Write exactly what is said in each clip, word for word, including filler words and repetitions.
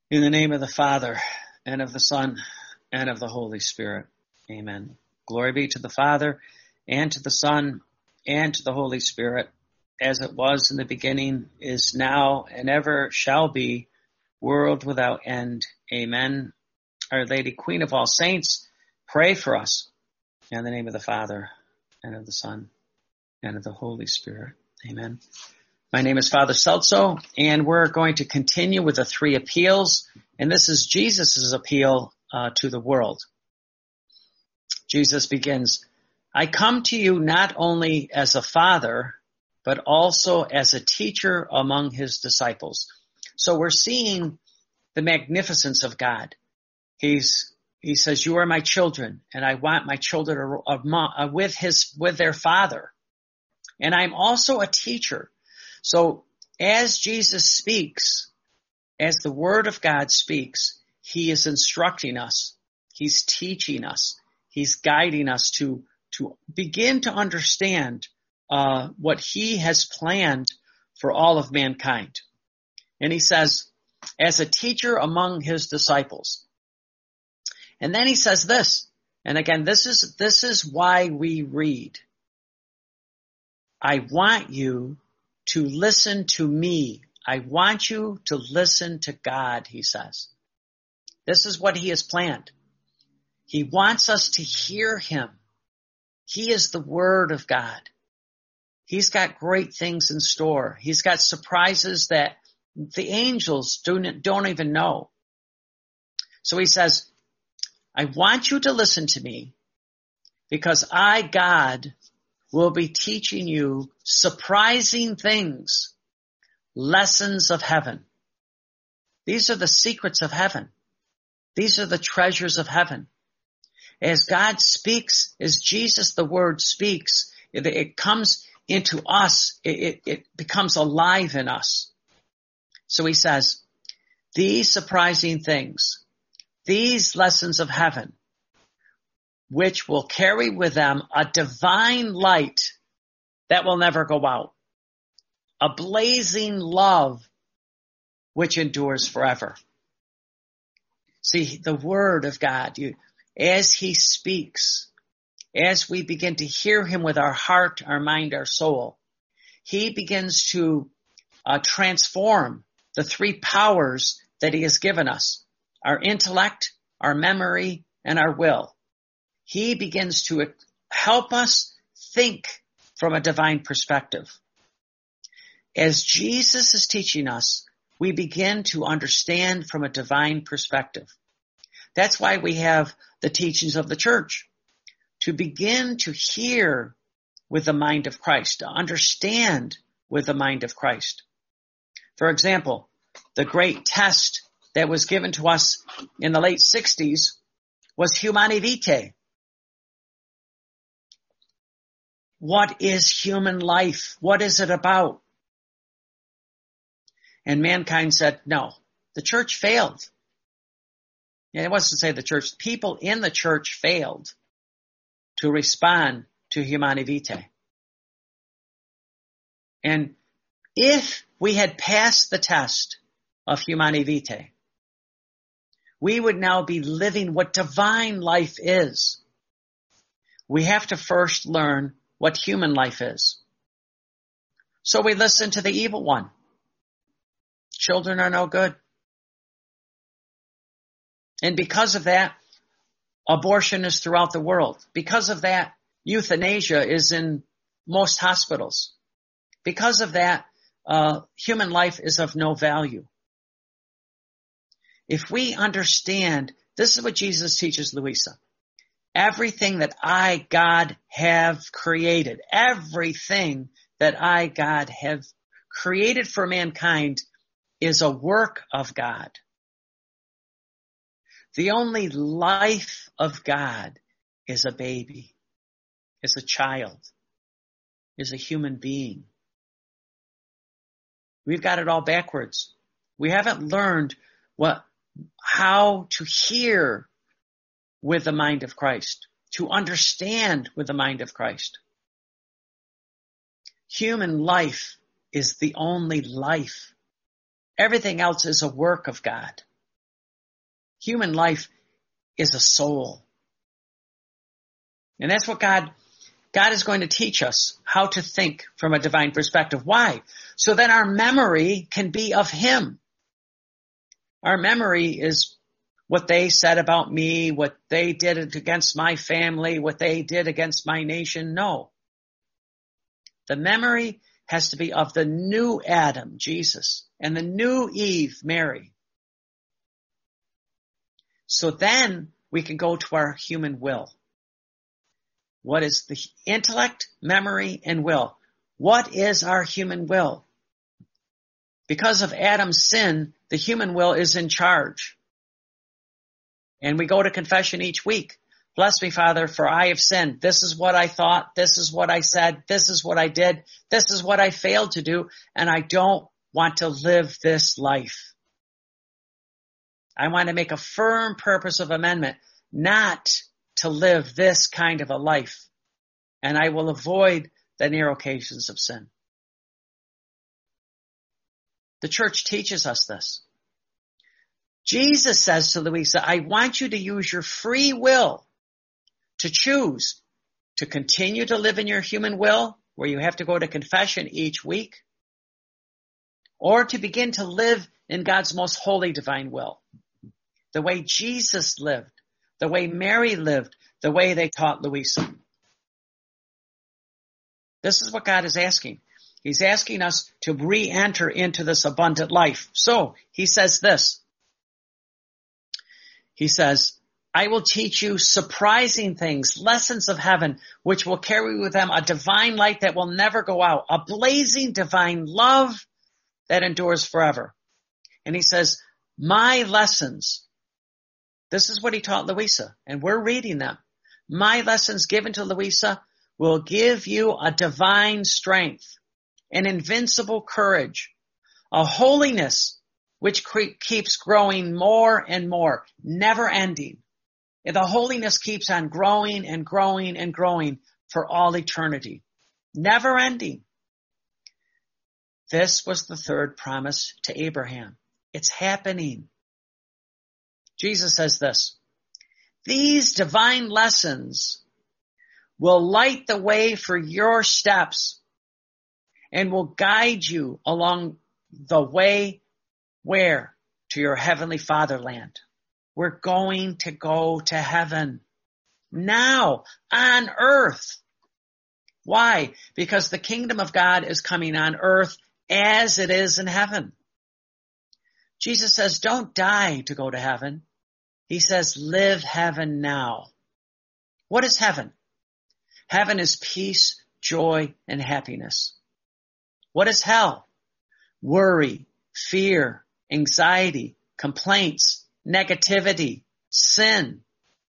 In the name of the Father, and of the Son, and of the Holy Spirit. Amen. Glory be to the Father, and to the Son, and to the Holy Spirit, as it was in the beginning, is now, and ever shall be, world without end. Amen. Our Lady, Queen of all saints, pray for us. In the name of the Father, and of the Son, and of the Holy Spirit. Amen. My name is Father Celso, and we're going to continue with the three appeals, and this is Jesus' appeal uh, to the world. Jesus begins, I come to you not only as a father, but also as a teacher among his disciples. So we're seeing the magnificence of God. He's He says, you are my children, and I want my children uh, with his with their father. And I'm also a teacher. So as Jesus speaks, as the Word of God speaks, he is instructing us. He's teaching us. He's guiding us to, to begin to understand uh, what he has planned for all of mankind. And he says, as a teacher among his disciples. And then he says this, and again, this is, this is why we read. I want you to listen to me. I want you to listen to God, he says. This is what he has planned. He wants us to hear him. He is the Word of God. He's got great things in store. He's got surprises that the angels don't, don't even know. So he says, I want you to listen to me because I, God, will be teaching you surprising things, lessons of heaven. These are the secrets of heaven. These are the treasures of heaven. As God speaks, as Jesus, the Word, speaks, it, it comes into us. It, it, it becomes alive in us. So he says, these surprising things, these lessons of heaven, which will carry with them a divine light that will never go out, a blazing love which endures forever. See, the Word of God, you, as he speaks, as we begin to hear him with our heart, our mind, our soul, he begins to uh, transform the three powers that he has given us, our intellect, our memory, and our will. He begins to help us think from a divine perspective. As Jesus is teaching us, we begin to understand from a divine perspective. That's why we have the teachings of the church, to begin to hear with the mind of Christ, to understand with the mind of Christ. For example, the great test that was given to us in the late sixties was Humanae Vitae. What is human life? What is it about? And mankind said, no, the church failed. And it wasn't to say the church, people in the church failed to respond to Humanae Vitae. And if we had passed the test of Humanae Vitae, we would now be living what divine life is. We have to first learn what human life is. So we listen to the evil one. Children are no good. And because of that, abortion is throughout the world. Because of that, euthanasia is in most hospitals. Because of that, uh, human life is of no value. If we understand, this is what Jesus teaches Louisa. Everything that I, God, have created, everything that I, God, have created for mankind is a work of God. The only life of God is a baby, is a child, is a human being. We've got it all backwards. We haven't learned what, how to hear with the mind of Christ, to understand with the mind of Christ. Human life is the only life. Everything else is a work of God. Human life is a soul. And that's what God, God is going to teach us, how to think from a divine perspective. Why? So that our memory can be of Him. Our memory is what they said about me, what they did against my family, what they did against my nation. No. The memory has to be of the new Adam, Jesus, and the new Eve, Mary. So then we can go to our human will. What is the intellect, memory, and will? What is our human will? Because of Adam's sin, the human will is in charge. And we go to confession each week. Bless me, Father, for I have sinned. This is what I thought. This is what I said. This is what I did. This is what I failed to do. And I don't want to live this life. I want to make a firm purpose of amendment, not to live this kind of a life. And I will avoid the narrow occasions of sin. The church teaches us this. Jesus says to Louisa, I want you to use your free will to choose to continue to live in your human will, where you have to go to confession each week, or to begin to live in God's most holy divine will, the way Jesus lived, the way Mary lived, the way they taught Louisa. This is what God is asking. He's asking us to re-enter into this abundant life. So he says this. He says, I will teach you surprising things, lessons of heaven, which will carry with them a divine light that will never go out, a blazing divine love that endures forever. And he says, my lessons, this is what he taught Louisa, and we're reading them. My lessons given to Louisa will give you a divine strength, an invincible courage, a holiness which cre- keeps growing more and more, never ending. And the holiness keeps on growing and growing and growing for all eternity, never ending. This was the third promise to Abraham. It's happening. Jesus says this, these divine lessons will light the way for your steps and will guide you along the way where? To your heavenly fatherland. We're going to go to heaven now on earth. Why? Because the kingdom of God is coming on earth as it is in heaven. Jesus says, don't die to go to heaven. He says, live heaven now. What is heaven? Heaven is peace, joy, and happiness. What is hell? Worry, fear, anxiety, complaints, negativity, sin.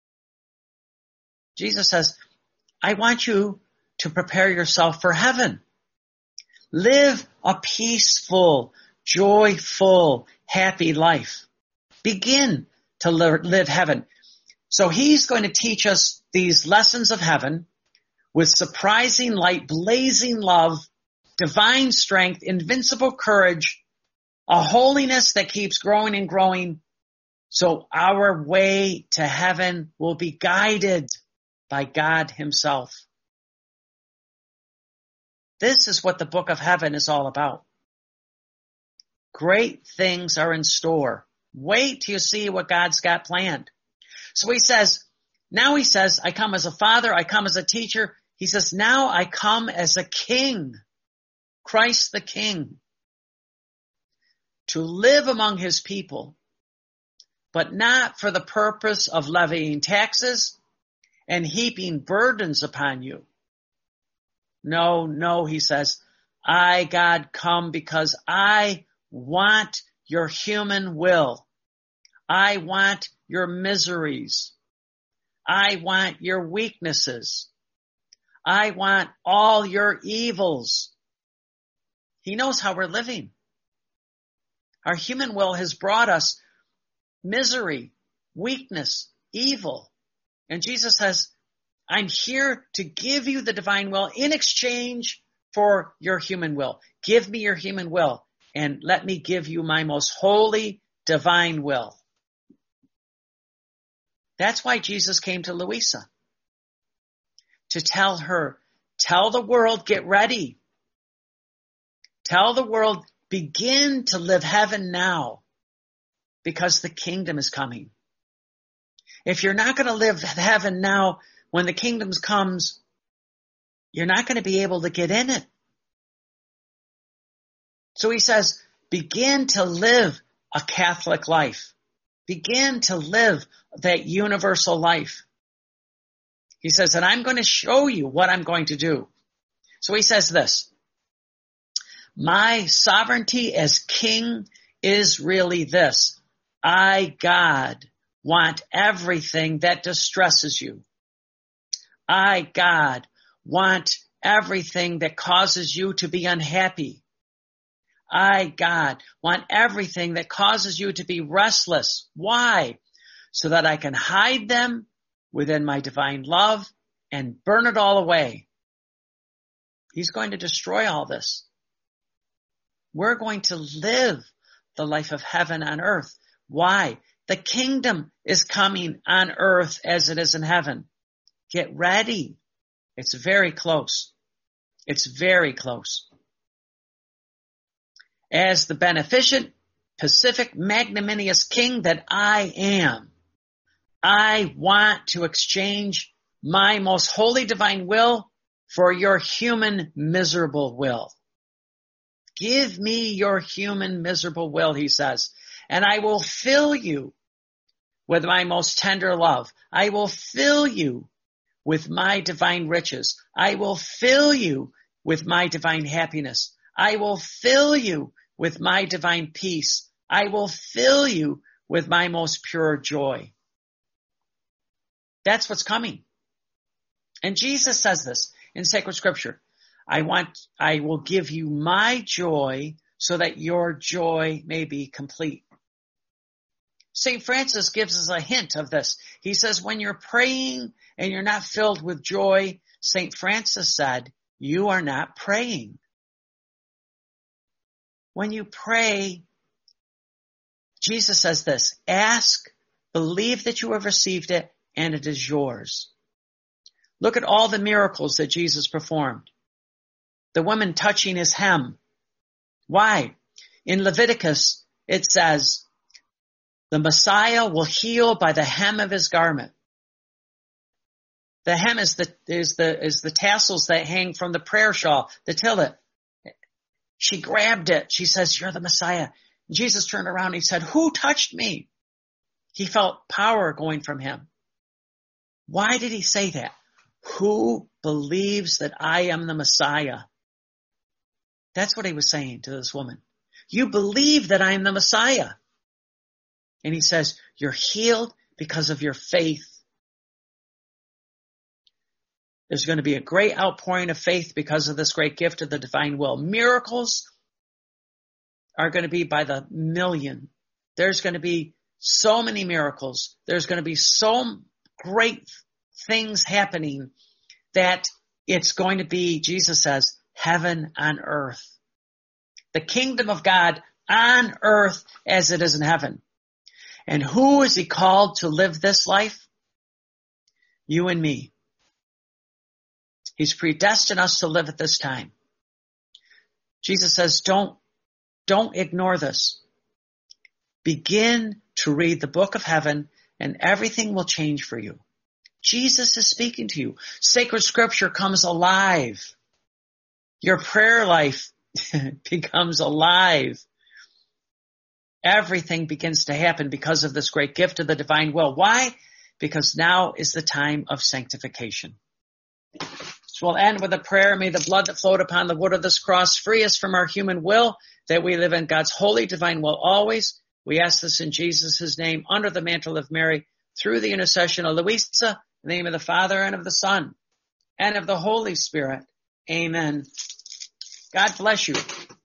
Jesus says, I want you to prepare yourself for heaven. Live a peaceful, joyful, happy life. Begin to live heaven. So he's going to teach us these lessons of heaven with surprising light, blazing love, divine strength, invincible courage, a holiness that keeps growing and growing. So our way to heaven will be guided by God himself. This is what the book of heaven is all about. Great things are in store. Wait till you see what God's got planned. So he says, now he says, I come as a father, I come as a teacher. He says, now I come as a king, Christ the King, to live among his people, but not for the purpose of levying taxes and heaping burdens upon you. No, no, he says, I, God, come because I want your human will. I want your miseries. I want your weaknesses. I want all your evils. He knows how we're living. Our human will has brought us misery, weakness, evil. And Jesus says, I'm here to give you the divine will in exchange for your human will. Give me your human will and let me give you my most holy divine will. That's why Jesus came to Louisa. To tell her, tell the world, get ready. Tell the world, begin to live heaven now, because the kingdom is coming. If you're not going to live heaven now, when the kingdom comes, you're not going to be able to get in it. So he says, begin to live a Catholic life. Begin to live that universal life. He says, and I'm going to show you what I'm going to do. So he says this, my sovereignty as king is really this. I, God, want everything that distresses you. I, God, want everything that causes you to be unhappy. I, God, want everything that causes you to be restless. Why? So that I can hide them within my divine love and burn it all away. He's going to destroy all this. We're going to live the life of heaven on earth. Why? The kingdom is coming on earth as it is in heaven. Get ready. It's very close. It's very close. As the beneficent, pacific, magnanimous king that I am, I want to exchange my most holy divine will for your human miserable will. Give me your human miserable will, he says, and I will fill you with my most tender love. I will fill you with my divine riches. I will fill you with my divine happiness. I will fill you with my divine peace. I will fill you with my most pure joy. That's what's coming. And Jesus says this in sacred scripture. I want, I will give you my joy so that your joy may be complete. Saint Francis gives us a hint of this. He says, when you're praying and you're not filled with joy, Saint Francis said, you are not praying. When you pray, Jesus says this, ask, believe that you have received it, and it is yours. Look at all the miracles that Jesus performed. The woman touching his hem. Why? In Leviticus, it says, the Messiah will heal by the hem of his garment. The hem is the, is the, is the tassels that hang from the prayer shawl, the tillet. She grabbed it. She says, you're the Messiah. Jesus turned around and he said, who touched me? He felt power going from him. Why did he say that? Who believes that I am the Messiah? That's what he was saying to this woman. You believe that I am the Messiah. And he says, you're healed because of your faith. There's going to be a great outpouring of faith because of this great gift of the divine will. Miracles are going to be by the million. There's going to be so many miracles. There's going to be so great things happening that it's going to be, Jesus says, heaven on earth. The kingdom of God on earth as it is in heaven. And who is he called to live this life? You and me. He's predestined us to live at this time. Jesus says, don't, don't ignore this. Begin to read the book of heaven and everything will change for you. Jesus is speaking to you. Sacred scripture comes alive. Your prayer life becomes alive. Everything begins to happen because of this great gift of the divine will. Why? Because now is the time of sanctification. So we'll end with a prayer. May the blood that flowed upon the wood of this cross free us from our human will, that we live in God's holy divine will always. We ask this in Jesus' name, under the mantle of Mary, through the intercession of Louisa, in the name of the Father and of the Son and of the Holy Spirit. Amen. God bless you.